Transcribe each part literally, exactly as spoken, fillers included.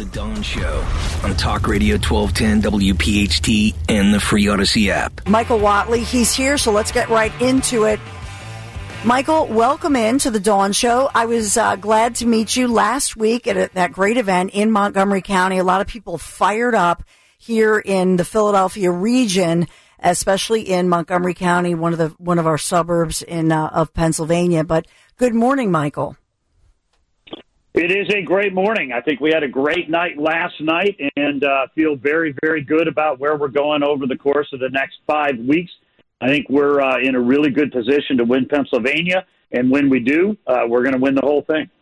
Dawn Show on Talk Radio twelve ten W P H T and the free Odyssey app. Michael Whatley, he's here, so let's get right into it. Michael, welcome in to the Dawn Show. I was uh, glad to meet you last week at a, that great event in Montgomery County. A lot of people fired up here in the Philadelphia region, especially in Montgomery County, one of the one of our suburbs in uh, of Pennsylvania. But good morning, Michael. It is a great morning. I think we had a great night last night and uh, feel very, very good about where we're going over the course of the next five weeks. I think we're uh, in a really good position to win Pennsylvania, and when we do, uh, we're going to win the whole thing.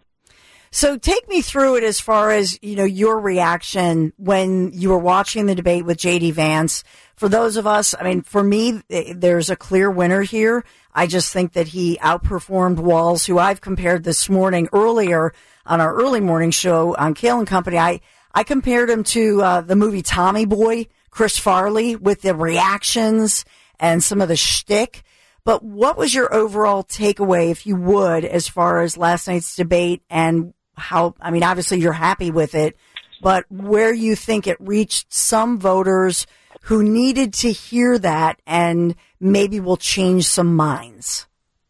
So take me through it as far as, you know, your reaction when you were watching the debate with J D Vance. For those of us, I mean, for me, there's a clear winner here. I just think that he outperformed Walz, who I've compared this morning earlier on our early morning show on Kale and Company. I, I compared him to uh, the movie Tommy Boy, Chris Farley, with the reactions and some of the shtick. But what was your overall takeaway, if you would, as far as last night's debate and how, I mean, obviously you're happy with it, but where you think it reached some voters who needed to hear that and maybe will change some minds?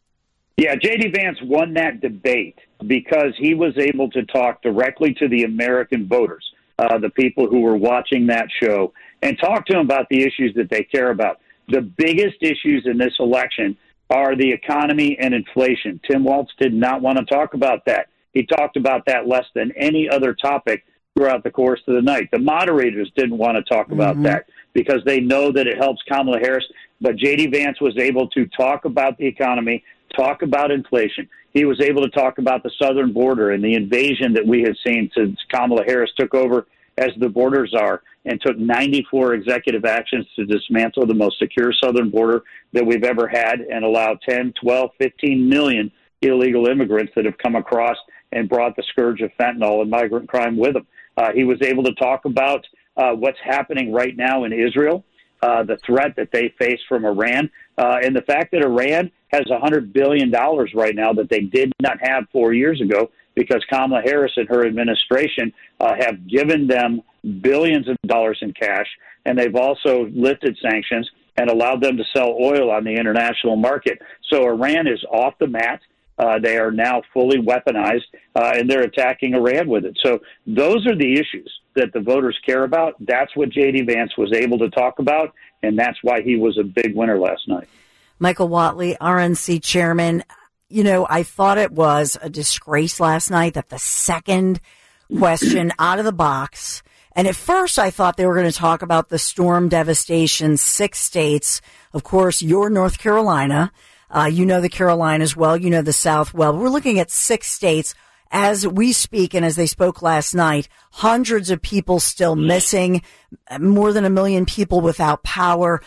Yeah, J D Vance won that debate because he was able to talk directly to the American voters, uh, the people who were watching that show, and talk to them about the issues that they care about. The biggest issues in this election are the economy and inflation. Tim Walz did not want to talk about that. He talked about that less than any other topic throughout the course of the night. The moderators didn't want to talk about mm-hmm. that because they know that it helps Kamala Harris. But J D Vance was able to talk about the economy, talk about inflation. He was able to talk about the southern border and the invasion that we have seen since Kamala Harris took over as the border czar and took ninety-four executive actions to dismantle the most secure southern border that we've ever had and allow ten, twelve, fifteen million illegal immigrants that have come across and brought the scourge of fentanyl and migrant crime with them. Uh, he was able to talk about uh, what's happening right now in Israel, uh, the threat that they face from Iran, uh, and the fact that Iran has one hundred billion dollars right now that they did not have four years ago because Kamala Harris and her administration uh, have given them billions of dollars in cash, and they've also lifted sanctions and allowed them to sell oil on the international market. So Iran is off the mat. Uh, they are now fully weaponized, uh, and they're attacking Iran with it. So those are the issues that the voters care about. That's what J D Vance was able to talk about, and that's why he was a big winner last night. Michael Whatley, R N C chairman. You know, I thought it was a disgrace last night that the second question out of the box, and at first I thought they were going to talk about the storm devastation, six states, of course, your North Carolina. Uh, you know the Carolinas well, you know the South well. We're looking at six states as we speak, and as they spoke last night, hundreds of people still missing, more than a million people without power,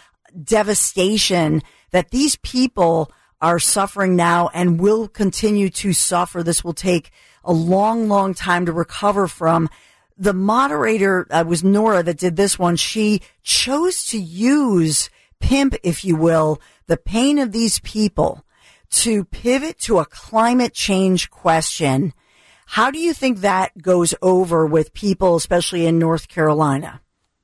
devastation that these people are suffering now and will continue to suffer. This will take a long, long time to recover from. The moderator uh, was Nora that did this one. She chose to use pimp, if you will, the pain of these people to pivot to a climate change question. How do you think that goes over with people, especially in North Carolina?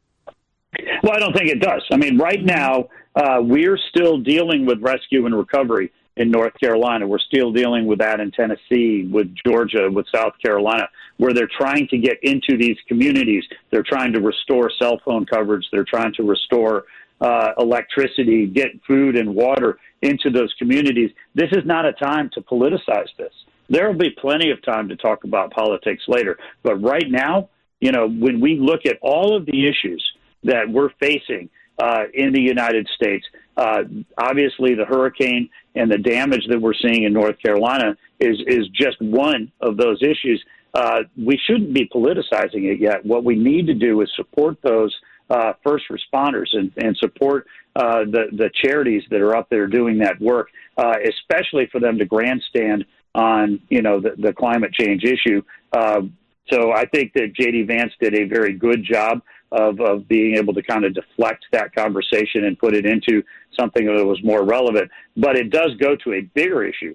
Well, I don't think it does. I mean, right now, uh, we're still dealing with rescue and recovery in North Carolina. We're still dealing with that in Tennessee, with Georgia, with South Carolina, where they're trying to get into these communities. They're trying to restore cell phone coverage. They're trying to restore uh, electricity, get food and water into those communities. This is not a time to politicize this. There will be plenty of time to talk about politics later. But right now, you know, when we look at all of the issues that we're facing uh, in the United States, uh, obviously the hurricane and the damage that we're seeing in North Carolina is, is just one of those issues. Uh, we shouldn't be politicizing it yet. What we need to do is support those uh, first responders and, and support uh, the, the charities that are up there doing that work, uh, especially for them to grandstand on, you know, the, the climate change issue. Uh, so I think that J D Vance did a very good job of, of being able to kind of deflect that conversation and put it into something that was more relevant. But it does go to a bigger issue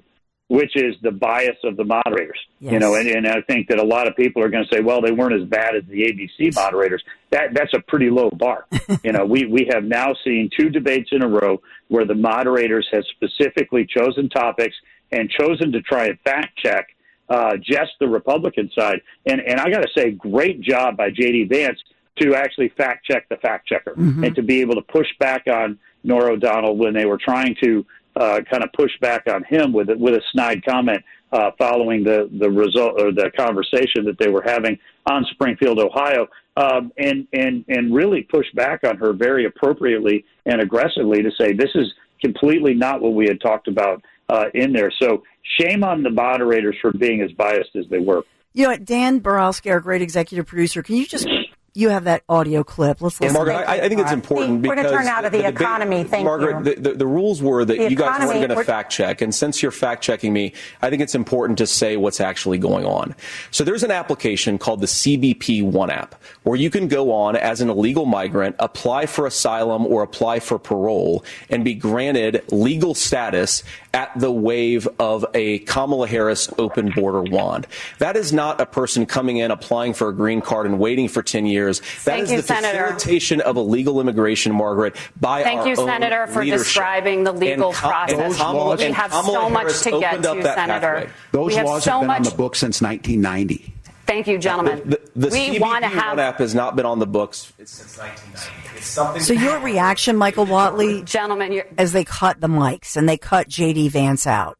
which is the bias of the moderators. Yes. You know, and, and I think that a lot of people are going to say, well, they weren't as bad as the A B C moderators. That that's a pretty low bar. You know, we, we have now seen two debates in a row where the moderators have specifically chosen topics and chosen to try and fact check uh, just the Republican side. And and I got to say, great job by J D Vance to actually fact check the fact checker mm-hmm. and to be able to push back on Norah O'Donnell when they were trying to uh, kind of push back on him with with a snide comment uh, following the the result or the conversation that they were having on Springfield, Ohio, um, and and and really push back on her very appropriately and aggressively to say this is completely not what we had talked about uh, in there. So shame on the moderators for being as biased as they were. You know what, Dan Borowski, our great executive producer, can you just you have that audio clip? Let's listen. Yeah, Margaret, I, I think it's important we're because going to turn out of the, the economy. Debate, Thank Margaret, you. The, the, the rules were that the you guys economy, weren't going to fact check, and since you're fact checking me, I think it's important to say what's actually going on. So there's an application called the C B P One app where you can go on as an illegal migrant, apply for asylum or apply for parole, and be granted legal status at the wave of a Kamala Harris open border wand. That is not a person coming in, applying for a green card and waiting for ten years. That Thank is you, the Senator. facilitation of illegal immigration, Margaret, by Thank our you, own Senator, for leadership. describing the legal and process. Kamala, we and have Kamala so much Harris to get opened up to, that Senator. pathway. Those we have laws so have been much... on the books since nineteen ninety. Thank you, gentlemen. The, the, the we C B P want to have... One app has not been on the books since nineteen ninety. It's something. So your reaction, Michael Whatley, gentlemen, you're... as they cut the mics and they cut J D Vance out.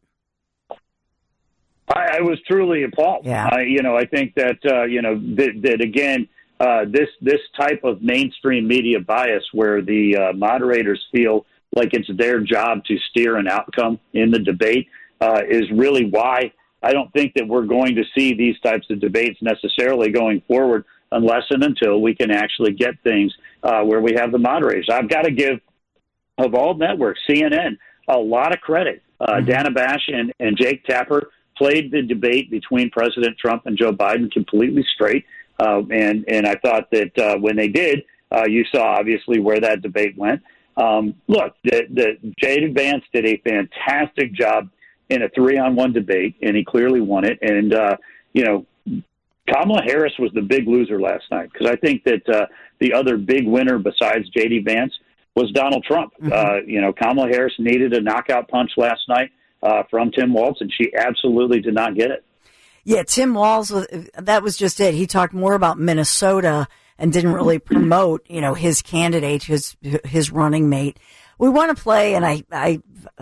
I, I was truly appalled. Yeah. I, you know, I think that, uh, you know, that, that again, uh, this this type of mainstream media bias where the uh, moderators feel like it's their job to steer an outcome in the debate uh, is really why I don't think that we're going to see these types of debates necessarily going forward unless and until we can actually get things uh, where we have the moderators. I've got to give, of all networks, C N N, a lot of credit. Uh, mm-hmm. Dana Bash and, and Jake Tapper played the debate between President Trump and Joe Biden completely straight. Uh, and, and I thought that uh, when they did, uh, you saw obviously where that debate went. Um, look, the, the J D Vance did a fantastic job in a three-on-one debate, and he clearly won it. And, uh, you know, Kamala Harris was the big loser last night because I think that uh, the other big winner besides J D Vance was Donald Trump. Mm-hmm. Uh, you know, Kamala Harris needed a knockout punch last night uh, from Tim Walz, and she absolutely did not get it. Yeah, Tim Walz, that was just it. He talked more about Minnesota and didn't really promote, you know, his candidate, his his running mate. We want to play, and I I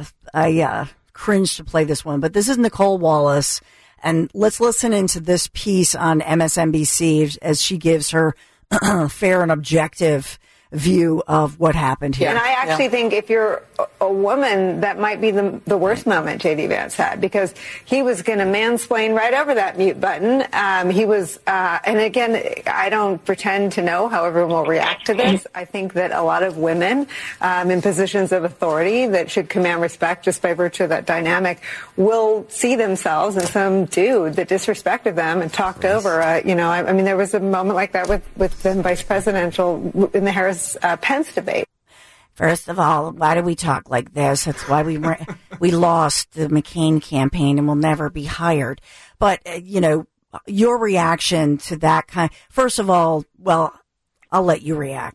I uh, cringe to play this one, but this is Nicole Wallace, and let's listen into this piece on M S N B C as she gives her fair and objective view of what happened here. And I actually yeah. think if you're a woman, that might be the, the worst moment J D Vance had, because he was going to mansplain right over that mute button. Um, he was, uh, and again, I don't pretend to know how everyone will react to this. I think that a lot of women um, in positions of authority that should command respect just by virtue of that dynamic will see themselves in some dude that disrespected them and talked yes. over. Uh, you know, I, I mean, there was a moment like that with, with the vice presidential in the Harris Uh, Pence debate. First of all, why do we talk like this? That's why we were, we lost the McCain campaign and will never be hired. But, uh, you know, your reaction to that kind, first of all, well, I'll let you react.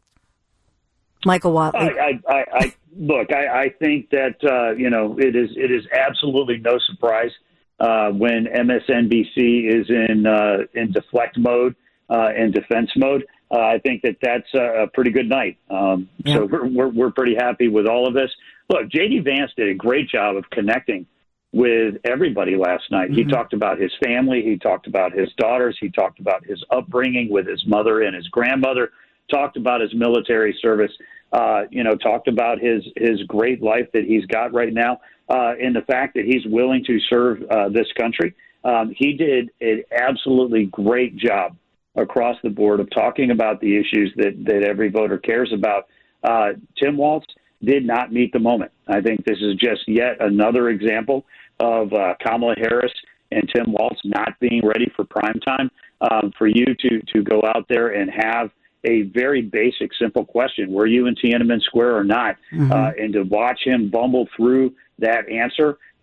Michael Whatley. I, I, I, look, I, I think that, uh, you know, it is, it is absolutely no surprise uh, when M S N B C is in, uh, in deflect mode uh, and defense mode. Uh, I think that that's a, a pretty good night. Um, yeah. So we're, we're we're pretty happy with all of this. Look, J D Vance did a great job of connecting with everybody last night. Mm-hmm. He talked about his family. He talked about his daughters. He talked about his upbringing with his mother and his grandmother. Talked about his military service. Uh, you know, talked about his his great life that he's got right now, uh, and the fact that he's willing to serve uh, this country. Um, he did an absolutely great job across the board of talking about the issues that, that every voter cares about. Uh, Tim Walz did not meet the moment. I think this is just yet another example of uh, Kamala Harris and Tim Walz not being ready for prime time. Um, for you to, to go out there and have a very basic, simple question, were you in Tiananmen Square or not? Mm-hmm. Uh, and to watch him bumble through that answer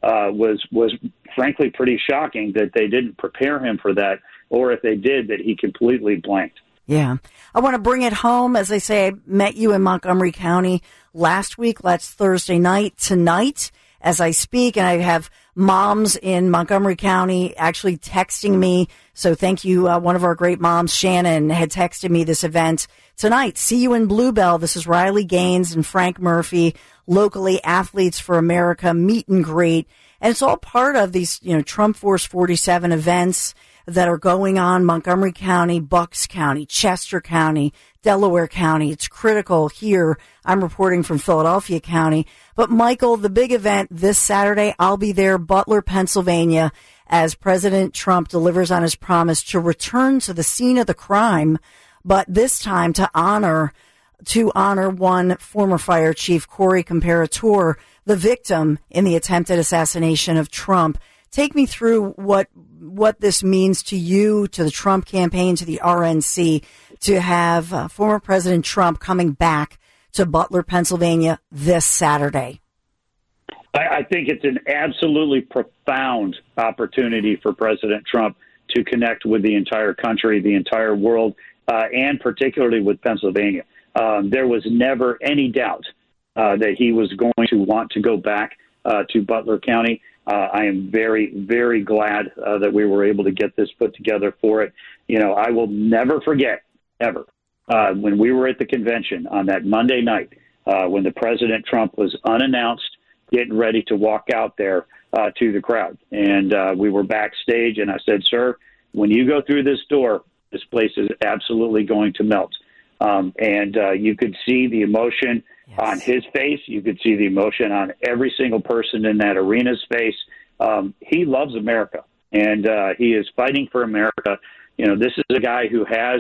uh, was was frankly pretty shocking that they didn't prepare him for that, or if they did, that he completely blanked. Yeah. I want to bring it home. As I say, I met you in Montgomery County last week, last Thursday night. Tonight, as I speak, and I have moms in Montgomery County actually texting me. So thank you. Uh, one of our great moms, Shannon, had texted me this event tonight. See you in Bluebell. This is Riley Gaines and Frank Murphy, locally Athletes for America meet and greet. And it's all part of these, you know, Trump Force forty-seven events that are going on Montgomery County, Bucks County, Chester County, Delaware County. It's critical here. I'm reporting from Philadelphia County. But Michael, the big event this Saturday, I'll be there, Butler, Pennsylvania, as President Trump delivers on his promise to return to the scene of the crime, but this time to honor to honor one former fire chief, Corey Comparator, the victim in the attempted assassination of Trump. Take me through what what this means to you, to the Trump campaign, to the R N C, to have uh, former President Trump coming back to Butler, Pennsylvania this Saturday. I, I think it's an absolutely profound opportunity for President Trump to connect with the entire country, the entire world, uh, and particularly with Pennsylvania. Um, there was never any doubt uh, that he was going to want to go back uh, to Butler County. Uh, I am very, very glad uh, that we were able to get this put together for it. You know, I will never forget, ever, uh, when we were at the convention on that Monday night, uh, when the President Trump was unannounced, getting ready to walk out there uh, to the crowd. And uh, we were backstage, and I said, sir, when you go through this door, this place is absolutely going to melt. Um, and uh, you could see the emotion yes. on his face. You could see the emotion on every single person in that arena's face. Um, he loves America, and uh, he is fighting for America. You know, this is a guy who has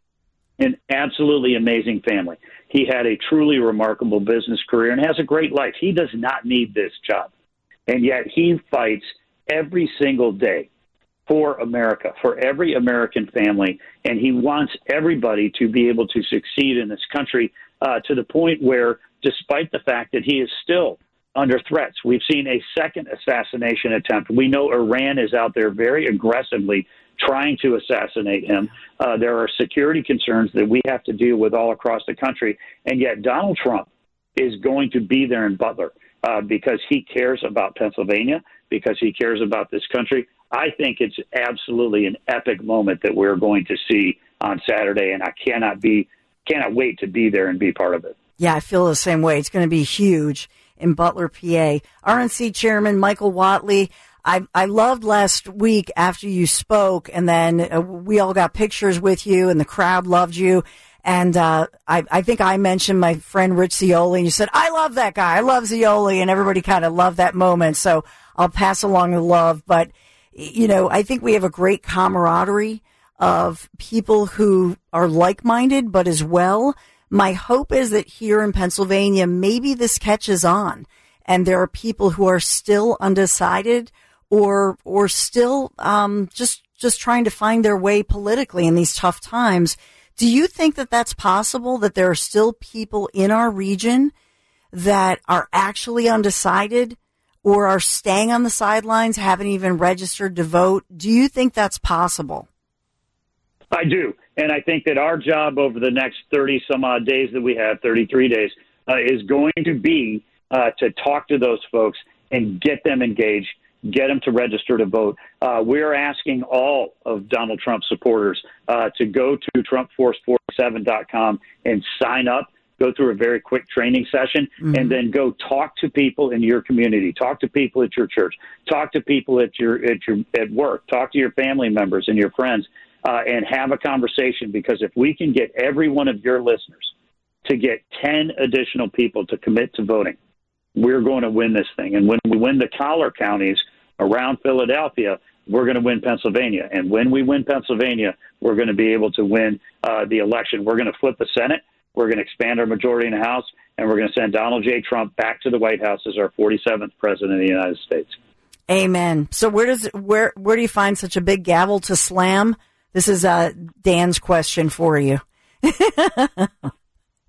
an absolutely amazing family. He had a truly remarkable business career and has a great life. He does not need this job, and yet he fights every single day for America, for every American family, and he wants everybody to be able to succeed in this country uh, to the point where, despite the fact that he is still under threats, we've seen a second assassination attempt. We know Iran is out there very aggressively trying to assassinate him. Uh, there are security concerns that we have to deal with all across the country, and yet Donald Trump is going to be there in Butler uh, because he cares about Pennsylvania, because he cares about this country. I think it's absolutely an epic moment that we're going to see on Saturday, and I cannot be cannot wait to be there and be part of it. Yeah, I feel the same way. It's going to be huge in Butler, P A. R N C Chairman Michael Whatley, I, I loved last week after you spoke, and then uh, we all got pictures with you, and the crowd loved you. And uh, I, I think I mentioned my friend Rich Zeoli, and you said, I love that guy. I love Zeoli, and everybody kind of loved that moment. So I'll pass along the love. But you know, I think we have a great camaraderie of people who are like-minded, but as well, my hope is that here in Pennsylvania, maybe this catches on and there are people who are still undecided or, or still, um, just, just trying to find their way politically in these tough times. Do you think that that's possible, that there are still people in our region that are actually undecided or are staying on the sidelines, haven't even registered to vote? Do you think that's possible? I do. And I think that our job over the next thirty some odd days that we have, thirty-three days, uh, is going to be uh, to talk to those folks and get them engaged, get them to register to vote. Uh, we're asking all of Donald Trump supporters uh, to go to Trump Force forty-seven dot com and sign up. Go through a very quick training session, mm-hmm. and then go talk to people in your community, talk to people at your church, talk to people at your at your at work, talk to your family members and your friends, uh, and have a conversation. Because if we can get every one of your listeners to get ten additional people to commit to voting, we're going to win this thing. And when we win the collar counties around Philadelphia, we're going to win Pennsylvania. And when we win Pennsylvania, we're going to be able to win uh, the election. We're going to flip the Senate. We're going to expand our majority in the House, and we're going to send Donald J. Trump back to the White House as our forty-seventh president of the United States. Amen. So where does where where do you find such a big gavel to slam? This is uh, Dan's question for you.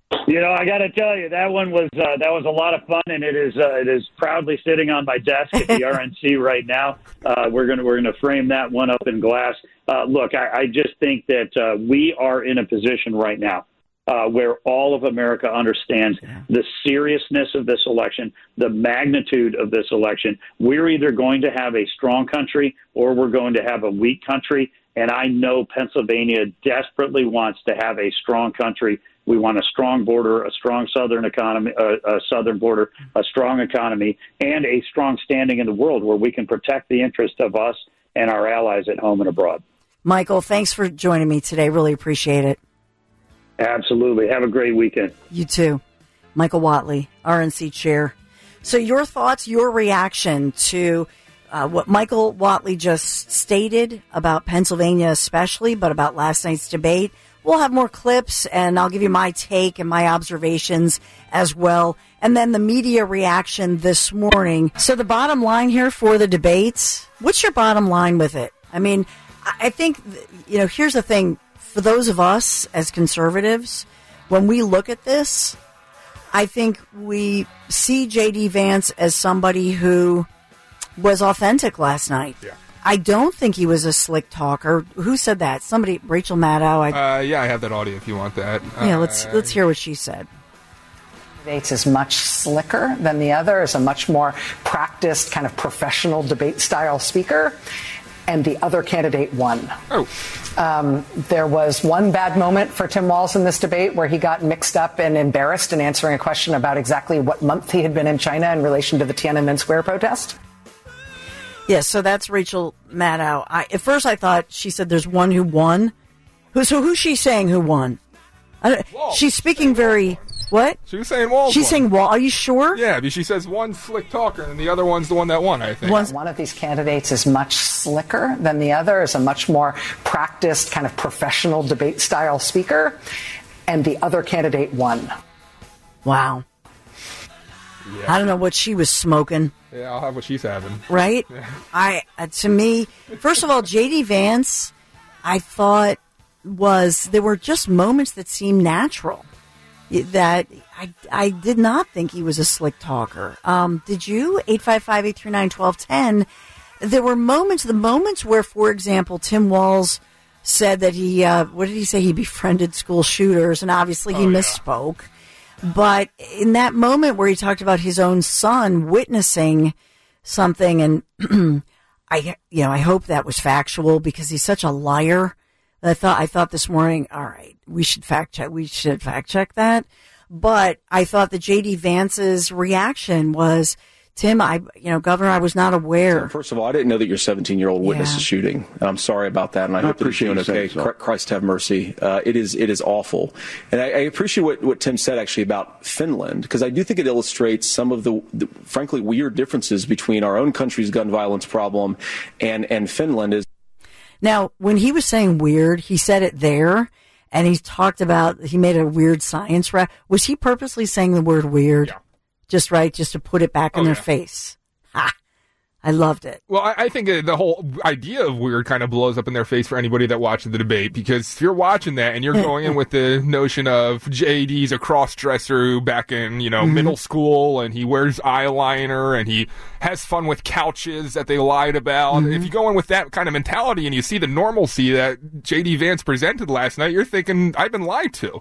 You know, I got to tell you, that one was uh, that was a lot of fun, and it is uh, it is proudly sitting on my desk at the R N C right now. Uh, we're gonna we're gonna frame that one up in glass. Uh, look, I, I just think that uh, we are in a position right now uh, where all of America understands the seriousness of this election, the magnitude of this election. We're either going to have a strong country or we're going to have a weak country. And I know Pennsylvania desperately wants to have a strong country. We want a strong border, a strong southern economy, uh, a southern border, a strong economy, and a strong standing in the world where we can protect the interest of us and our allies at home and abroad. Michael, thanks for joining me today. Really appreciate it. Absolutely. Have a great weekend. You too. Michael Whatley, R N C chair. So your thoughts, your reaction to Uh, what Michael Whatley just stated about Pennsylvania especially, but about last night's debate. We'll have more clips, and I'll give you my take and my observations as well. And then the media reaction this morning. So the bottom line here for the debates, what's your bottom line with it? I mean, I think, you know, here's the thing. For those of us as conservatives, when we look at this, I think we see J D. Vance as somebody who was authentic last night. Yeah. I don't think he was a slick talker. Who said that? Somebody, Rachel Maddow. I, uh, yeah, I have that audio if you want that. Yeah, uh, let's let's hear what she said. Debates is much slicker than the other, is a much more practiced kind of professional debate style speaker, and the other candidate won. Oh. Um, there was one bad moment for Tim Walz in this debate where he got mixed up and embarrassed in answering a question about exactly what month he had been in China in relation to the Tiananmen Square protest. Yes, so that's Rachel Maddow. I, at first I thought she said there's one who won. Who, so who's she saying who won? I don't, she's speaking very... What? She was saying Walz She's won. saying Walz. Are you sure? Yeah, but she says one slick talker and the other one's the one that won, I think. One, one of these candidates is much slicker than the other, is a much more practiced kind of professional debate style speaker, and the other candidate won. Wow. Yeah. I don't know what she was smoking. Yeah, I'll have what she's having. Right? Yeah. I uh, to me, first of all, J D. Vance, I thought was there were just moments that seemed natural. That I I did not think he was a slick talker. Um, did you? eight five five, eight three nine, one two one zero. There were moments, the moments where, for example, Tim Walz said that he, uh, what did he say? He befriended school shooters, and obviously he oh, yeah. misspoke. But in that moment where he talked about his own son witnessing something, and I, you know, I hope that was factual because he's such a liar. I thought, I thought this morning, all right, we should fact check, we should fact check that. But I thought that J D. Vance's reaction was, Tim, I, you know, Governor, I was not aware. First of all, I didn't know that your seventeen-year-old witnessed Yeah. a shooting. I'm sorry about that, and I, I hope that he's doing appreciate you okay. saying so. Christ have mercy. Uh, it is it is awful, and I, I appreciate what, what Tim said actually about Finland, because I do think it illustrates some of the, the frankly weird differences between our own country's gun violence problem and and Finland. Is Now, when he was saying weird, he said it there, and he talked about, he made a weird science rap. Was he purposely saying the word weird? Yeah. Just right, just to put it back in Oh, their yeah. face. Ha! I loved it. Well, I, I think uh, the whole idea of weird kind of blows up in their face for anybody that watches the debate, because if you're watching that and you're going in with the notion of J D's a cross-dresser who back in, you know, Mm-hmm. middle school, and he wears eyeliner and he has fun with couches that they lied about. Mm-hmm. If you go in with that kind of mentality and you see the normalcy that J D Vance presented last night, you're thinking, I've been lied to.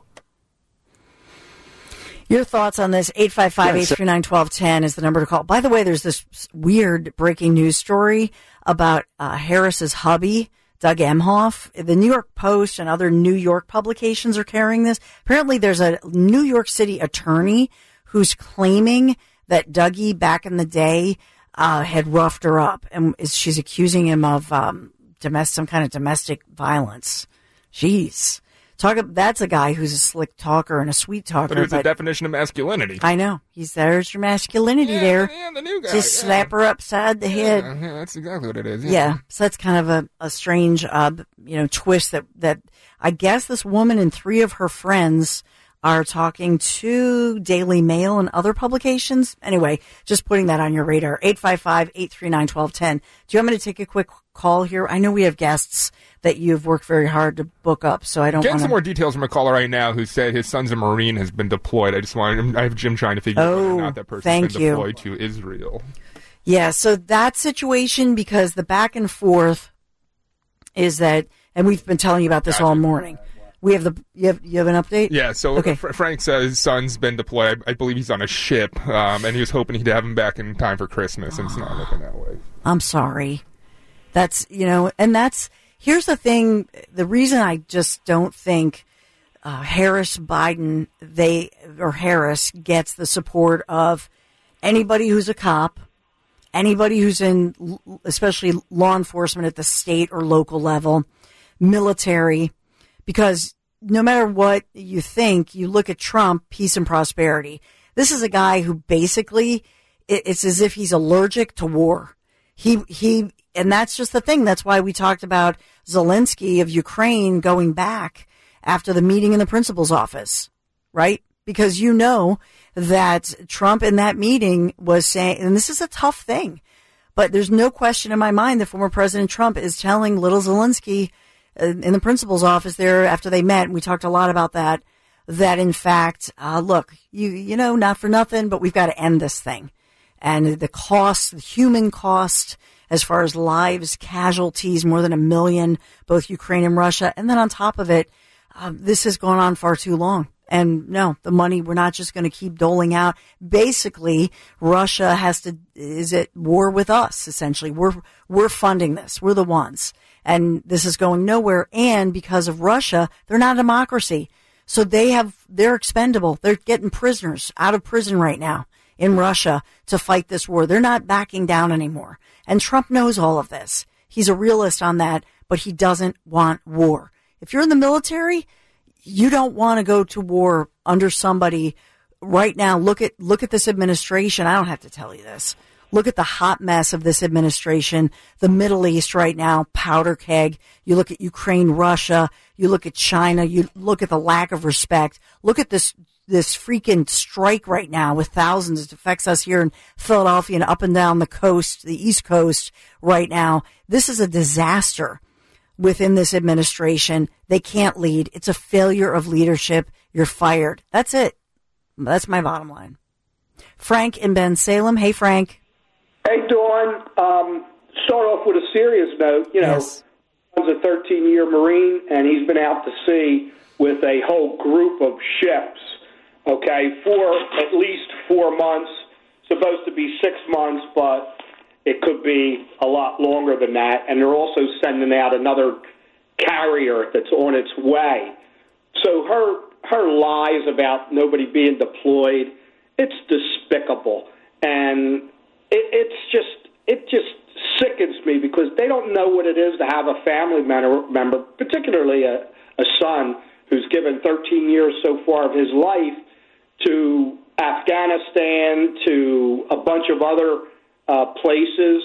Your thoughts on this? eight five five, eight three nine, one two one zero is the number to call. By the way, there's this weird breaking news story about uh, Harris's hubby, Doug Emhoff. The New York Post and other New York publications are carrying this. Apparently, there's a New York City attorney who's claiming that Dougie, back in the day, uh, had roughed her up, and is, she's accusing him of um, domestic, some kind of domestic violence. Jeez. Talk. That's a guy who's a slick talker and a sweet talker. But it was but the definition of masculinity. I know. He's there's your masculinity yeah, there. Yeah, the new guy. Just yeah. slap her upside the head. Yeah, yeah, that's exactly what it is. Yeah. Yeah. So that's kind of a, a strange, uh, you know, twist that, that I guess this woman and three of her friends are talking to Daily Mail and other publications. Anyway, just putting that on your radar. eight five five, eight three nine, one two one zero. Do you want me to take a quick call here? I know we have guests that you've worked very hard to book up, so I don't Getting want some more details from a caller right now who said his son's a Marine, has been deployed. I just wanted, I have Jim trying to figure out whether or not that person's thank been you. deployed to Israel. Yeah, so that situation, because the back and forth is that, and we've been telling you about this Gotcha. all morning. We have the you have you have an update? Yeah, so okay. Fr- Frank says his son's been deployed. I, I believe he's on a ship, um, and he was hoping he'd have him back in time for Christmas, and it's not looking that way. I'm sorry. That's, you know, and that's, here's the thing, the reason I just don't think uh, Harris, Biden, they, or Harris gets the support of anybody who's a cop, anybody who's in, especially law enforcement at the state or local level, military, because no matter what you think, you look at Trump, peace and prosperity. This is a guy who basically, it's as if he's allergic to war. He, he, and that's just the thing. That's why we talked about Zelensky of Ukraine going back after the meeting in the principal's office, right? Because you know that Trump in that meeting was saying, and this is a tough thing, but there's no question in my mind that former President Trump is telling little Zelensky in the principal's office there after they met, and we talked a lot about that, that in fact, uh, look, you, you know, not for nothing, but we've got to end this thing. And the cost, the human cost, as far as lives, casualties, more than a million, both Ukraine and Russia. And then on top of it, um, this has gone on far too long. And no, the money, we're not just going to keep doling out. Basically, Russia has to, is at war with us, essentially. We're, we're funding this. We're the ones. And this is going nowhere. And because of Russia, they're not a democracy. So they have, they're expendable. They're getting prisoners out of prison right now in Russia to fight this war. They're not backing down anymore. And Trump knows all of this. He's a realist on that, but he doesn't want war. If you're in the military, you don't want to go to war under somebody right now. Look at, look at this administration. I don't have to tell you this. Look at the hot mess of this administration, the Middle East right now, powder keg. You look at Ukraine, Russia. You look at China. You look at the lack of respect. Look at this, this freaking strike right now with thousands. It affects us here in Philadelphia and up and down the coast, the East Coast right now. This is a disaster within this administration. They can't lead. It's a failure of leadership. You're fired. That's it. That's my bottom line. Frank in Ben Salem. Hey, Frank. Hey, Dawn. Um, start off with a serious note. You know, yes. I was a thirteen-year Marine, and he's been out to sea with a whole group of ships, okay, for at least four months. Supposed to be six months, but it could be a lot longer than that. And they're also sending out another carrier that's on its way. So her her lies about nobody being deployed, it's despicable. And It, it's just, it just sickens me because they don't know what it is to have a family member, particularly a, a son who's given thirteen years so far of his life to Afghanistan, to a bunch of other uh, places.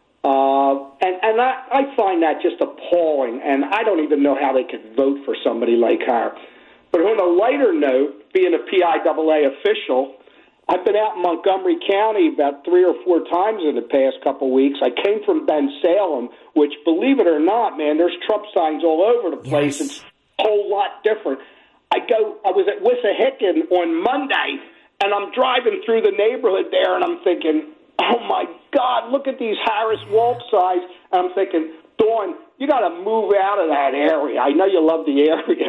Uh, and and I, I find that just appalling, and I don't even know how they could vote for somebody like her. But on a lighter note, being a P I A A official, I've been out in Montgomery County about three or four times in the past couple weeks. I came from Ben Salem, which, believe it or not, man, there's Trump signs all over the place. Yes. It's a whole lot different. I go. I was at Wissahickon on Monday, and I'm driving through the neighborhood there, and I'm thinking, oh, my God, look at these Harris Walk signs. And I'm thinking, Dawn, you got to move out of that area. I know you love the area,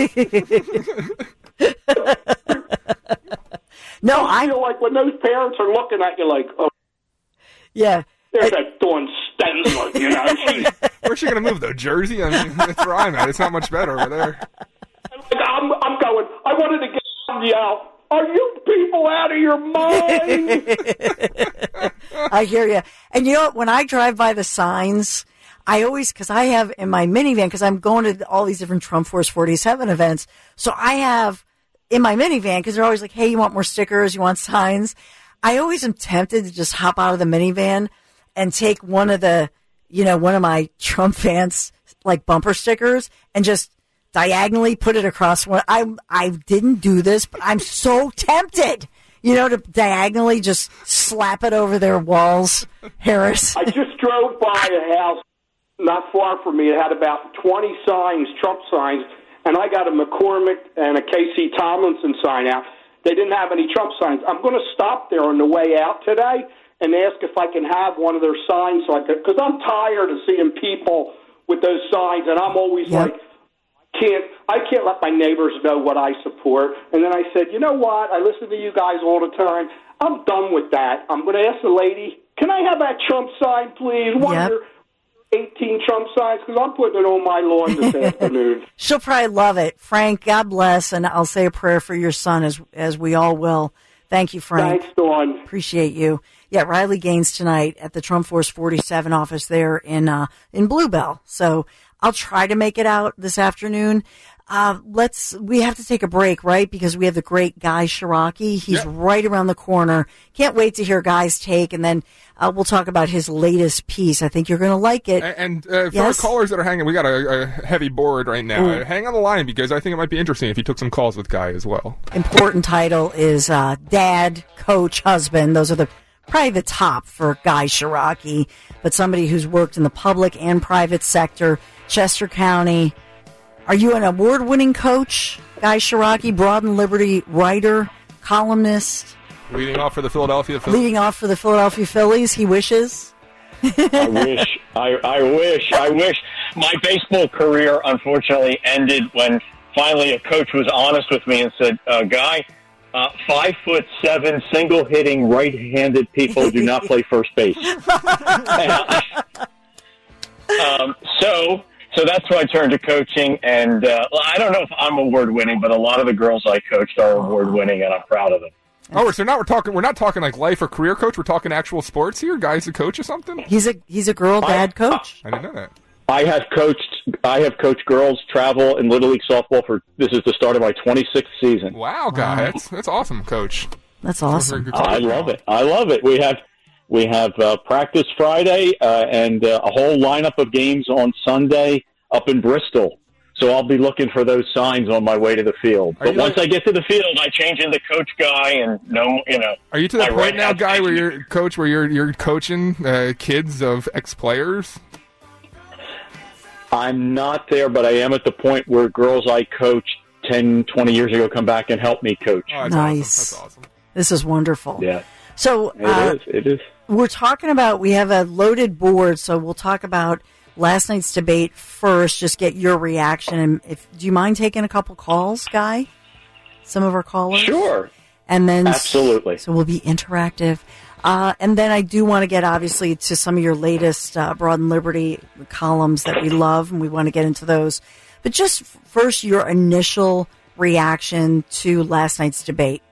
but... No, I I feel like when those parents are looking at you like, oh, yeah, there's that Dawn Stensler, you know. She, Where's she going to move, though? Jersey? I mean, that's where I'm at. It's not much better over there. I'm, I'm going, I wanted to get out and yell, are you people out of your mind? I hear you. And you know what? When I drive by the signs, I always, because I have in my minivan, because I'm going to all these different Trump Force forty-seven events, so I have in my minivan, because they're always like, hey, you want more stickers? You want signs? I always am tempted to just hop out of the minivan and take one of the, you know, one of my Trump fans, like bumper stickers and just diagonally put it across one. I I didn't do this, but I'm so tempted. You know, to diagonally just slap it over their walls, Harris. I just drove by a house not far from me. It had about twenty signs, Trump signs, and I got a McCormick and a K C Tomlinson sign out. They didn't have any Trump signs. I'm going to stop there on the way out today and ask if I can have one of their signs, so I could, because I'm tired of seeing people with those signs, and I'm always yep. like, I can't, I can't let my neighbors know what I support. And then I said, you know what? I listen to you guys all the time. I'm done with that. I'm going to ask the lady, can I have that Trump sign, please? One yep. of your eighteen Trump signs, because I'm putting it on my lawn this afternoon. She'll probably love it. Frank, God bless, and I'll say a prayer for your son, as as we all will. Thank you, Frank. Thanks, Dawn. Appreciate you. Yeah, Riley Gaines tonight at the Trump Force forty-seven office there in uh, in Bluebell. So I'll try to make it out this afternoon. Uh, let's, we have to take a break, right? Because we have the great Guy Shiraki. He's yep. right around the corner. Can't wait to hear Guy's take. And then uh, we'll talk about his latest piece. I think you're going to like it. And, and uh, for yes? our callers that are hanging, we got a, a heavy board right now. Uh, hang on the line, because I think it might be interesting if you took some calls with Guy as well. Important title is uh, Dad, Coach, Husband. Those are the probably the top for Guy Shiraki, but somebody who's worked in the public and private sector, Chester County. Are you an award-winning coach, Guy Shiraki, Broad and Liberty writer, columnist? Leading off for the Philadelphia Phillies. Leading off for the Philadelphia Phillies, he wishes. I wish, I, I wish, I wish. My baseball career, unfortunately, ended when finally a coach was honest with me and said, uh, Guy, uh, five foot seven, single-hitting, right-handed people do not play first base. I, um, so... So that's why I turned to coaching, and uh, I don't know if I'm award-winning, but a lot of the girls I coached are award-winning, and I'm proud of them. Oh, so now we're talking. We're not talking like life or career coach. We're talking actual sports here. Guys, a coach or something. He's a he's a girl dad coach. I didn't know that. I have coached. I have coached girls travel in Little League softball for. This is the start of my twenty-sixth season. Wow, Guy, wow. that's that's awesome, Coach. That's awesome. I love it. I love it. We have. We have uh, practice Friday uh, and uh, a whole lineup of games on Sunday up in Bristol. So I'll be looking for those signs on my way to the field. Are but once like, I get to the field, I change into Coach Guy, and no, you know. Are you to the point now, Guy, where you're coach, where you're you're coaching uh, kids of ex-players? I'm not there, but I am at the point where girls I coached ten, twenty years ago come back and help me coach. Oh, that's nice. Awesome. That's awesome. This is wonderful. Yeah. So it uh, is. It is. We're talking about, we have a loaded board, so we'll talk about last night's debate first. Just get your reaction. And if do you mind taking a couple calls, Guy? Some of our callers? Sure. And then absolutely. So we'll be interactive. Uh, and then I do want to get, obviously, to some of your latest uh, Broad and Liberty columns that we love, and we want to get into those. But just first, your initial reaction to last night's debate.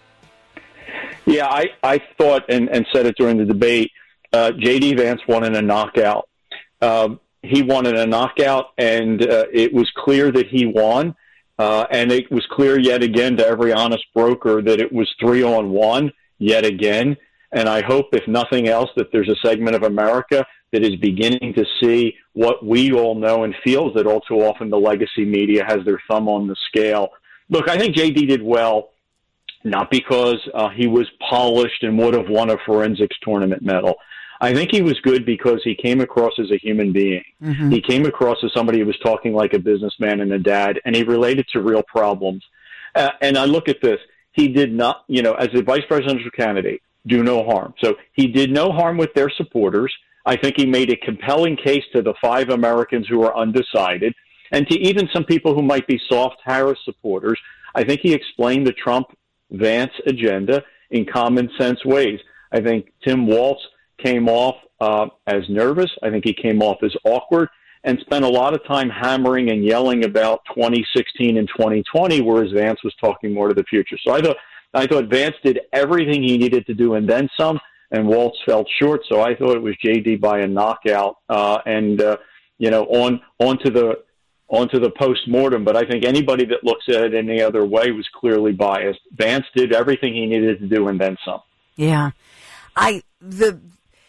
Yeah, I, I thought and, and said it during the debate, uh, J D. Vance won in a knockout. Uh, he won in a knockout, and uh, it was clear that he won. Uh, and it was clear yet again to every honest broker that it was three on one yet again. And I hope, if nothing else, that there's a segment of America that is beginning to see what we all know and feels that all too often the legacy media has their thumb on the scale. Look, I think J D did well. Not because uh, he was polished and would have won a forensics tournament medal. I think he was good because he came across as a human being. Mm-hmm. He came across as somebody who was talking like a businessman and a dad, and he related to real problems. Uh, and I look at this. He did not, you know, as a vice presidential candidate, do no harm. So he did no harm with their supporters. I think he made a compelling case to the five Americans who are undecided, and to even some people who might be soft Harris supporters. I think he explained the Trump Vance agenda in common sense ways. I think Tim Walz came off uh, as nervous. I think he came off as awkward and spent a lot of time hammering and yelling about twenty sixteen and twenty twenty, whereas Vance was talking more to the future. So I thought I thought Vance did everything he needed to do and then some, and Walz fell short. So I thought it was J D by a knockout. Uh, and uh, you know, on onto the onto the post-mortem, but I think anybody that looks at it any other way was clearly biased. Vance did everything he needed to do and then some. Yeah. I the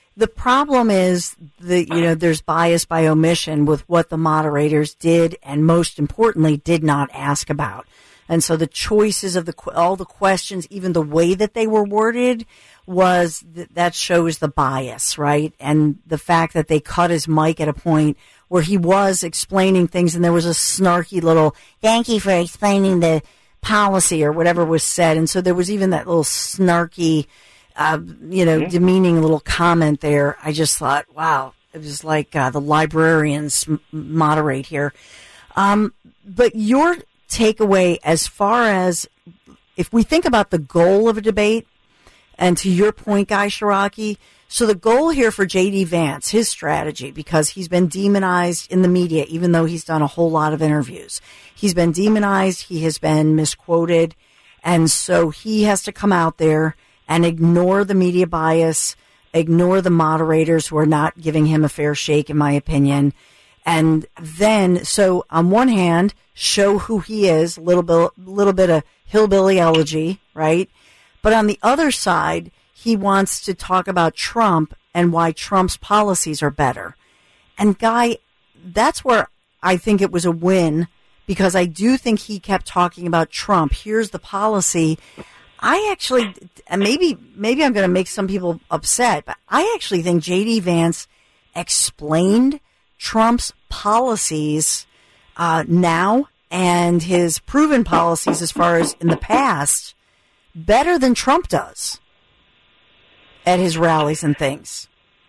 The problem is the you know there's bias by omission with what the moderators did, and most importantly, did not ask about. And so the choices of the all the questions, even the way that they were worded, was th- that shows the bias, right? And the fact that they cut his mic at a point where he was explaining things, and there was a snarky little "thank you for explaining the policy" or whatever was said, and so there was even that little snarky. Uh, you know, mm-hmm. demeaning little comment there. I just thought, wow, it was like uh, the librarians m- moderate here. Um, but your takeaway as far as if we think about the goal of a debate, and to your point, Guy Shiraki, so the goal here for J D. Vance, his strategy, because he's been demonized in the media, even though he's done a whole lot of interviews. He's been demonized, he has been misquoted, and so he has to come out there and ignore the media bias, ignore the moderators who are not giving him a fair shake, in my opinion. And then, so on one hand, show who he is, a little bit, little bit of hillbilly elegy, right? But on the other side, he wants to talk about Trump and why Trump's policies are better. And Guy, that's where I think it was a win, because I do think he kept talking about Trump. Here's the policy. I actually, and maybe maybe I'm going to make some people upset, but I actually think J D. Vance explained Trump's policies uh, now and his proven policies as far as in the past better than Trump does at his rallies and things.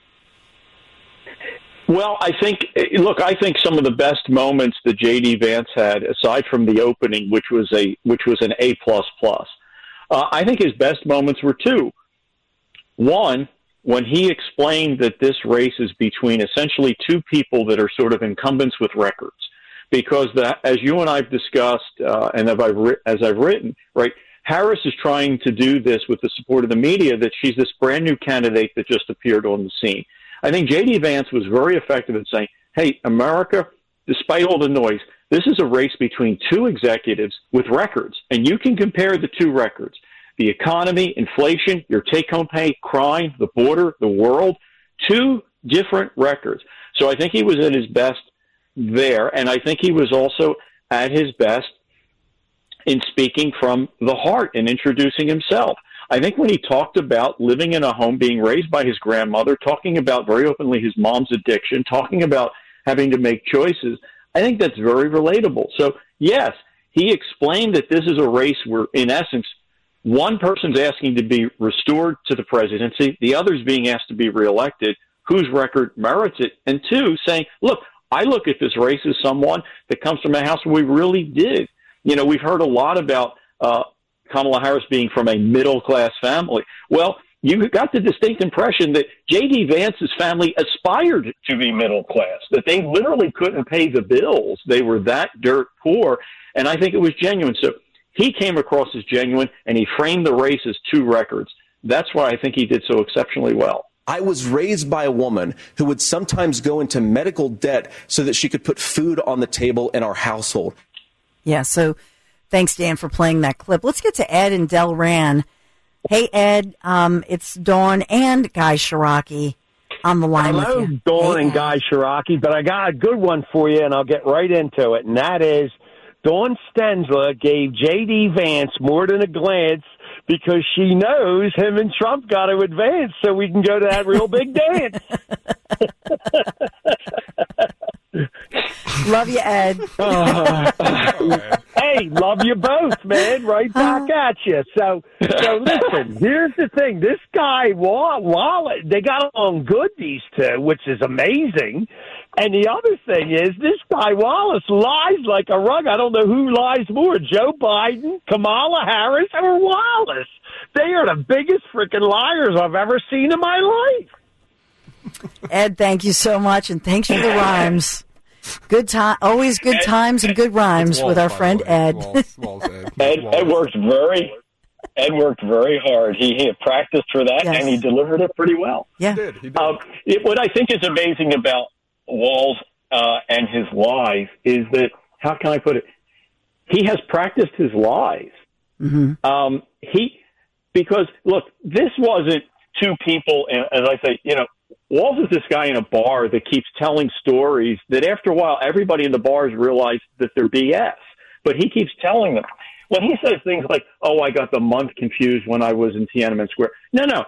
Well, I think, look, I think some of the best moments that J D. Vance had, aside from the opening, which was a which was an A plus plus. Uh, I think his best moments were two. One, when he explained that this race is between essentially two people that are sort of incumbents with records. Because the, as you and I have discussed, uh, and as I've, ri- as I've written, right, Harris is trying to do this with the support of the media, that she's this brand new candidate that just appeared on the scene. I think J D. Vance was very effective in saying, hey, America, despite all the noise, this is a race between two executives with records, and you can compare the two records. The economy, inflation, your take-home pay, crime, the border, the world, two different records. So I think he was at his best there, and I think he was also at his best in speaking from the heart and introducing himself. I think when he talked about living in a home, being raised by his grandmother, talking about very openly his mom's addiction, talking about having to make choices, I think that's very relatable. So, yes, he explained that this is a race where, in essence, one person's asking to be restored to the presidency, the other's being asked to be reelected, whose record merits it, and two, saying, look, I look at this race as someone that comes from a house where we really did. You know, we've heard a lot about uh, Kamala Harris being from a middle-class family. Well, you got the distinct impression that J D. Vance's family aspired to be middle class, that they literally couldn't pay the bills. They were that dirt poor, and I think it was genuine. So he came across as genuine, and he framed the race as two records. That's why I think he did so exceptionally well. I was raised by a woman who would sometimes go into medical debt so that she could put food on the table in our household. Yeah, so thanks, Dan, for playing that clip. Let's get to Ed and Delran. Hey, Ed, um, it's Dawn and Guy Shiraki on the line Hello, with you. Dawn hey, and Ed. Guy Shiraki, but I got a good one for you, and I'll get right into it, and that is Dawn Stensler gave J D. Vance more than a glance because she knows him and Trump got to advance so we can go to that real big dance. Love you, Ed. Uh, hey, love you both, man. Right back at you. So, so listen, here's the thing. This guy, Wallace, they got along good, these two, which is amazing. And the other thing is, this guy Wallace lies like a rug. I don't know who lies more, Joe Biden, Kamala Harris, or Wallace. They are the biggest freaking liars I've ever seen in my life. Ed, thank you so much, and thanks for the rhymes. Good time, always good Ed, times and good rhymes Walls, with our friend Ed. Walls, Walls, Ed. Ed, Ed worked very, Ed worked very hard. He, he had practiced for that, yes. and he delivered it pretty well. Yeah. He did, he did. Um, it, what I think is amazing about Walls uh, and his lies is that, how can I put it? He has practiced his lies. Mm-hmm. Um, he, because look, this wasn't two people, and as I say, you know, Walz is this guy in a bar that keeps telling stories that after a while everybody in the bars realized that they're B S. But he keeps telling them. When he says things like, oh, I got the month confused when I was in Tiananmen Square. No, no.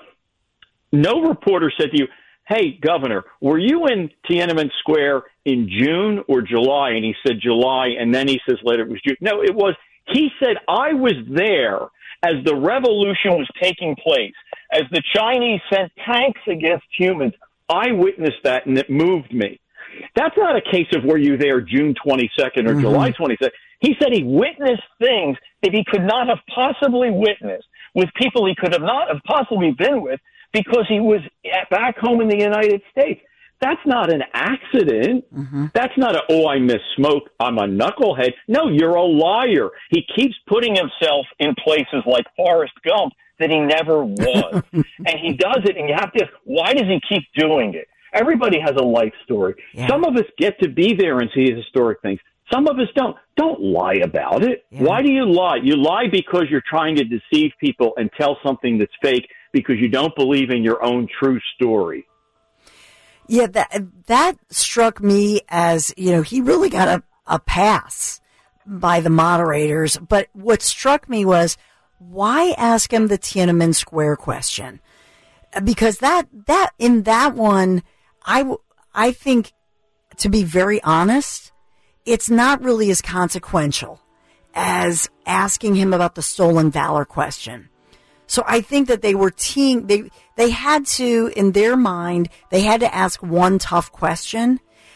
No reporter said to you, hey, Governor, were you in Tiananmen Square in June or July? And he said July, and then he says later it was June. No, it was, he said, I was there as the revolution was taking place, as the Chinese sent tanks against humans. I witnessed that, and it moved me. That's not a case of were you there June twenty-second or mm-hmm. July twenty-second. He said he witnessed things that he could not have possibly witnessed with people he could have not have possibly been with because he was back home in the United States. That's not an accident. Mm-hmm. That's not a, oh, I misspoke, I'm a knucklehead. No, you're a liar. He keeps putting himself in places like Forrest Gump that he never was. And he does it, and you have to ask, why does he keep doing it? Everybody has a life story. Yeah. Some of us get to be there and see historic things. Some of us don't. Don't lie about it. Yeah. Why do you lie? You lie because you're trying to deceive people and tell something that's fake because you don't believe in your own true story. Yeah, that that struck me as, you know, he really got a, a pass by the moderators. But what struck me was, why ask him the Tiananmen Square question? Because that that in that one, I, I think, to be very honest, it's not really as consequential as asking him about the stolen valor question. So I think that they were teeing, they, they had to, in their mind, they had to ask one tough question.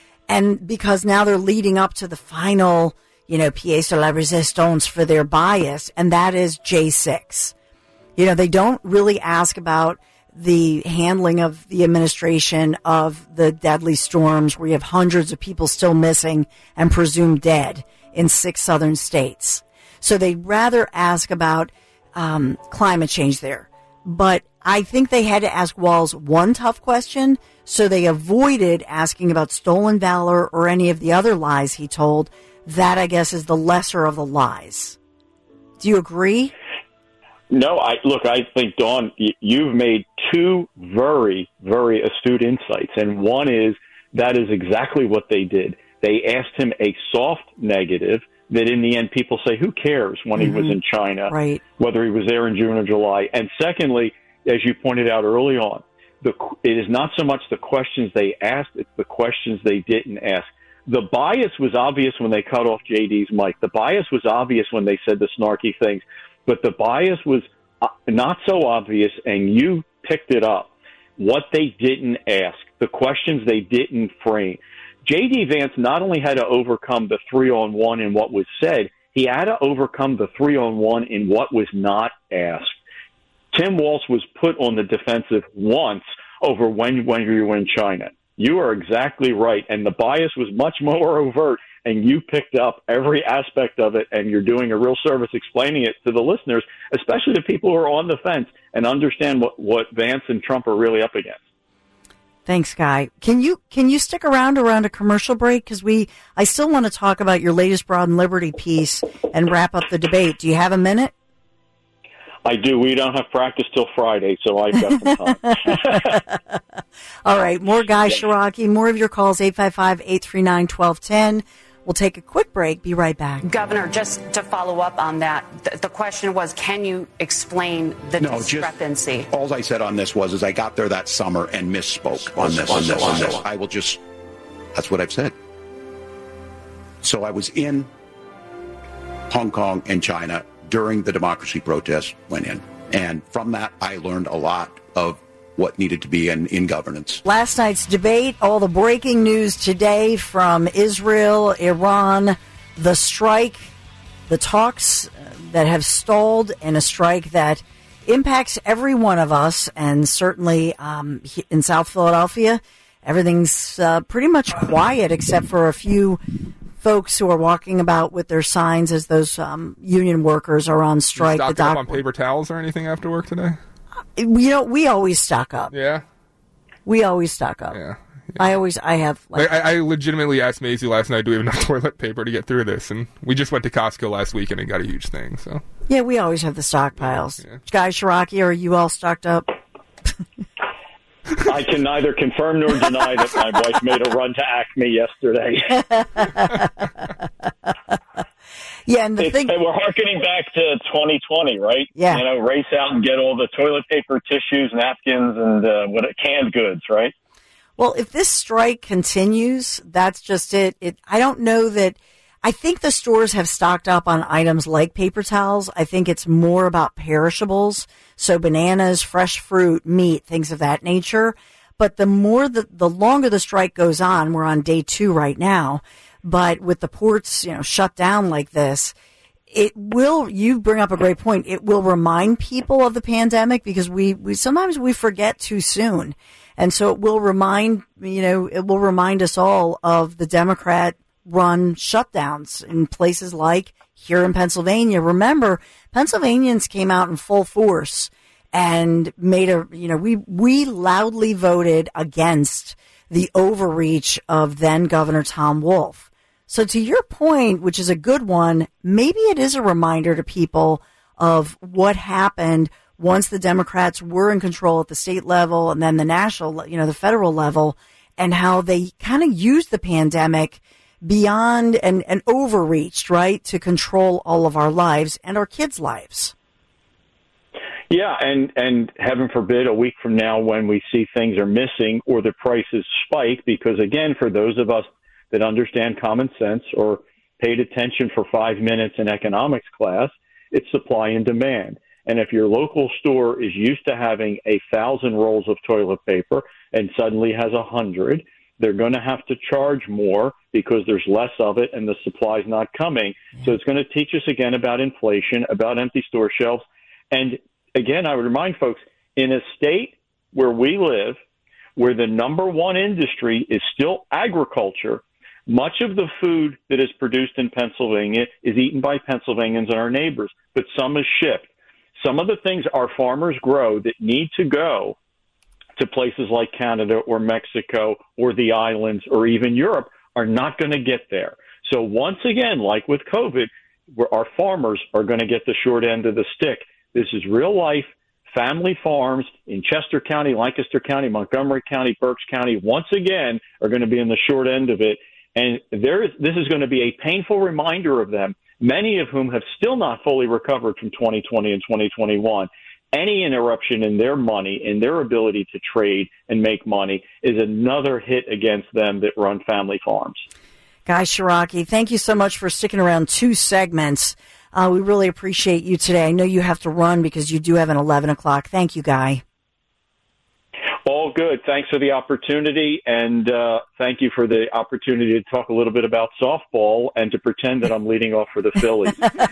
And because now they're leading up to the final, you know, pièce de la résistance for their bias, and that is J six. You know, they don't really ask about the handling of the administration of the deadly storms where you have hundreds of people still missing and presumed dead in six southern states. So they'd rather ask about um, climate change there. But I think they had to ask Walz one tough question, so they avoided asking about stolen valor or any of the other lies he told. That, I guess, is the lesser of the lies. Do you agree? No, I look, I think, Dawn, you've made two very, very astute insights. And one is that is exactly what they did. They asked him a soft negative that in the end people say, who cares when mm-hmm. he was in China, right. whether he was there in June or July. And secondly, as you pointed out early on, the, it is not so much the questions they asked, it's the questions they didn't ask. The bias was obvious when they cut off J D's mic. The bias was obvious when they said the snarky things. But the bias was not so obvious, and you picked it up. What they didn't ask, the questions they didn't frame. J D. Vance not only had to overcome the three-on-one in what was said, he had to overcome the three-on-one in what was not asked. Tim Walz was put on the defensive once over when, when you were in China. You are exactly right, and the bias was much more overt, and you picked up every aspect of it, and you're doing a real service explaining it to the listeners, especially the people who are on the fence and understand what, what Vance and Trump are really up against. Thanks, Guy. Can you can you stick around around a commercial break? Because we, I still want to talk about your latest Broad and Liberty piece and wrap up the debate. Do you have a minute? I do. We don't have practice till Friday, so I've got some time. All right. More Guy Shiraki, more of your calls, eight five five, eight three nine, one two one zero. We'll take a quick break. Be right back. Governor, just to follow up on that, the, the question was, can you explain the no, discrepancy? Just, all I said on this was, is I got there that summer and misspoke on this. On this, on this. I will just, that's what I've said. So I was in Hong Kong and China during the democracy protests went in. And from that, I learned a lot of what needed to be in, in governance. Last night's debate, all the breaking news today from Israel, Iran, the strike, the talks that have stalled, and a strike that impacts every one of us. And certainly um, in South Philadelphia, everything's uh, pretty much quiet except for a few folks who are walking about with their signs as those um, union workers are on strike. You stock the doc- up on paper towels or anything after work today? You know, we always stock up. Yeah? We always stock up. Yeah. yeah. I always, I have... Like, I, I legitimately asked Maisie last night, do we have enough toilet paper to get through this? And we just went to Costco last weekend and got a huge thing, so... Yeah, we always have the stockpiles. Yeah. Guy Shiraki, are you all stocked up? I can neither confirm nor deny that my wife made a run to Acme yesterday. Yeah, and the it's, thing we're hearkening back to twenty twenty, right? Yeah. You know, race out and get all the toilet paper, tissues, napkins, and uh, what canned goods, right? Well, if this strike continues, that's just it. It. I don't know that. I think the stores have stocked up on items like paper towels. I think it's more about perishables, so bananas, fresh fruit, meat, things of that nature. But the more the the longer the strike goes on, we're on day two right now. But with the ports, you know, shut down like this, it will, you bring up a great point. It will remind people of the pandemic because we, we sometimes we forget too soon. And so it will remind, you know, it will remind us all of the Democrat run shutdowns in places like here in Pennsylvania. Remember, Pennsylvanians came out in full force and made a, you know, we, we loudly voted against the overreach of then Governor Tom Wolf. So to your point, which is a good one, maybe it is a reminder to people of what happened once the Democrats were in control at the state level and then the national, you know, the federal level, and how they kind of used the pandemic beyond and, and overreached, right, to control all of our lives and our kids' lives. Yeah, and, and heaven forbid a week from now when we see things are missing or the prices spike, because, again, for those of us that understand common sense or paid attention for five minutes in economics class, it's supply and demand. And if your local store is used to having a thousand rolls of toilet paper and suddenly has a hundred, they're going to have to charge more because there's less of it and the supply's not coming. So it's going to teach us again about inflation, about empty store shelves. And again, I would remind folks, in a state where we live, where the number one industry is still agriculture, much of the food that is produced in Pennsylvania is eaten by Pennsylvanians and our neighbors, but some is shipped. Some of the things our farmers grow that need to go to places like Canada or Mexico or the islands or even Europe are not going to get there. So once again, like with COVID, where our farmers are going to get the short end of the stick. This is real life. Family farms in Chester County, Lancaster County, Montgomery County, Berks County, once again, are going to be in the short end of it. And there is, this is going to be a painful reminder of them, many of whom have still not fully recovered from twenty twenty and twenty twenty-one. Any interruption in their money, in their ability to trade and make money, is another hit against them that run family farms. Guy Shiraki, thank you so much for sticking around two segments. Uh, we really appreciate you today. I know you have to run because you do have an eleven o'clock. Thank you, Guy. All good. Thanks for the opportunity, and uh, thank you for the opportunity to talk a little bit about softball and to pretend that I'm leading off for the Phillies.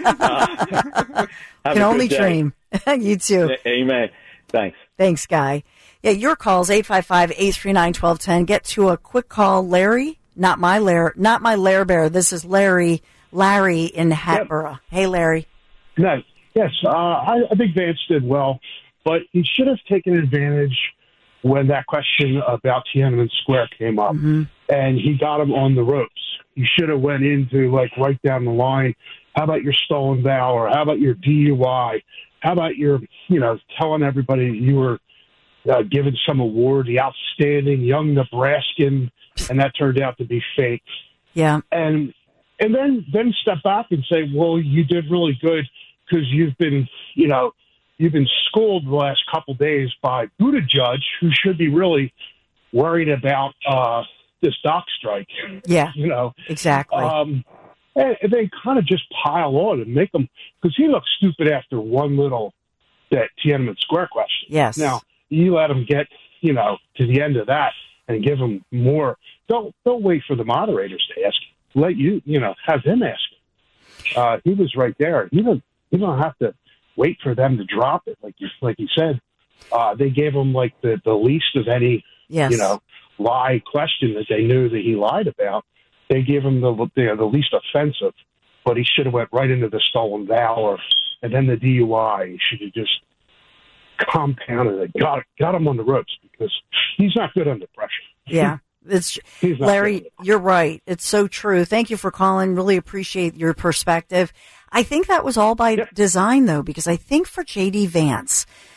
Uh, Can only dream. You too. Amen. Thanks. Thanks, Guy. Yeah, your calls, eight five five, eight three nine, one two one zero. Get to a quick call. Larry, not my Lair, not my Lair Bear. This is Larry, Larry in Hatboro. Yep. Hey, Larry. No, yes, uh, I, I think Vance did well, but he should have taken advantage when that question about Tiananmen Square came up, mm-hmm. and he got him on the ropes. He should have went into, like, right down the line. How about your stolen valor? How about your D U I? How about your, you know, telling everybody you were uh, given some award, the outstanding young Nebraskan, and that turned out to be fake. Yeah. And and then, then step back and say, well, you did really good because you've been, you know, you've been schooled the last couple days by Buttigieg, who should be really worried about uh, this dock strike. Yeah, you know, exactly. Um, and, and they kind of just pile on and make them, because he looked stupid after one little that Tiananmen Square question. Yes. Now you let him get, you know, to the end of that and give him more. Don't don't wait for the moderators to ask. Let you, you know, have him ask. Uh, he was right there. You don't you don't have to wait for them to drop it, like you like you said. Uh, they gave him like the, the least of any, yes. you know, lie question that they knew that he lied about. They gave him the the, the least offensive, but he should have went right into the stolen valor, and then the D U I. He should have just compounded it, got got him on the ropes, because he's not good under pressure. Yeah. It's Larry, you're right. It's so true. Thank you for calling. Really appreciate your perspective. I think that was all by yep. design, though, because I think for J D Vance,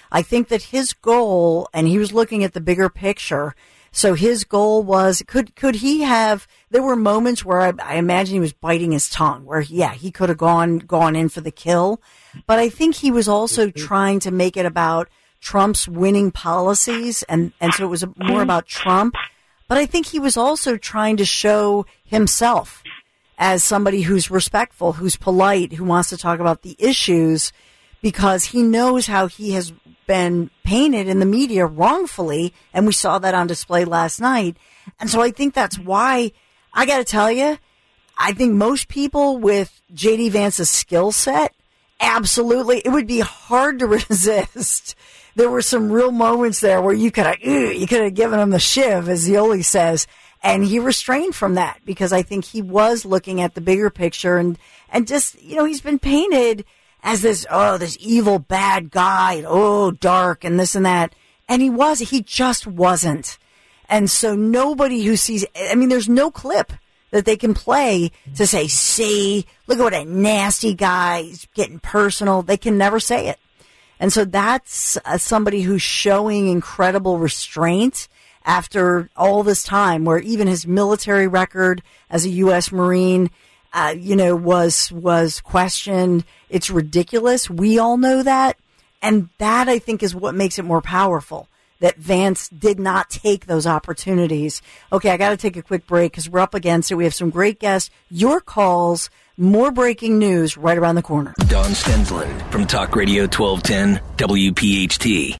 I think that his goal, and he was looking at the bigger picture, so his goal was, could could he have, there were moments where I, I imagine he was biting his tongue, where, yeah, he could have gone gone in for the kill, but I think he was also trying to make it about Trump's winning policies, and, and so it was more about Trump, but I think he was also trying to show himself as somebody who's respectful, who's polite, who wants to talk about the issues, because he knows how he has been painted in the media wrongfully, and we saw that on display last night. And so I think that's why, I got to tell you, I think most people with J D. Vance's skill set, absolutely, it would be hard to resist. There were some real moments there where you could have, you could have given him the shiv, as Yoli says. And he restrained from that because I think he was looking at the bigger picture and, and just, you know, he's been painted as this, oh, this evil bad guy, and, oh, dark and this and that. And he was, he just wasn't. And so nobody who sees, I mean, there's no clip that they can play to say, see, look at what a nasty guy, he's getting personal. They can never say it. And so that's uh, somebody who's showing incredible restraint after all this time, where even his military record as a U S Marine, uh, you know, was, was questioned. It's ridiculous. We all know that. And that, I think, is what makes it more powerful, that Vance did not take those opportunities. Okay, I got to take a quick break because we're up against it. We have some great guests, your calls, more breaking news right around the corner. Don Stensland from Talk Radio twelve ten W P H T.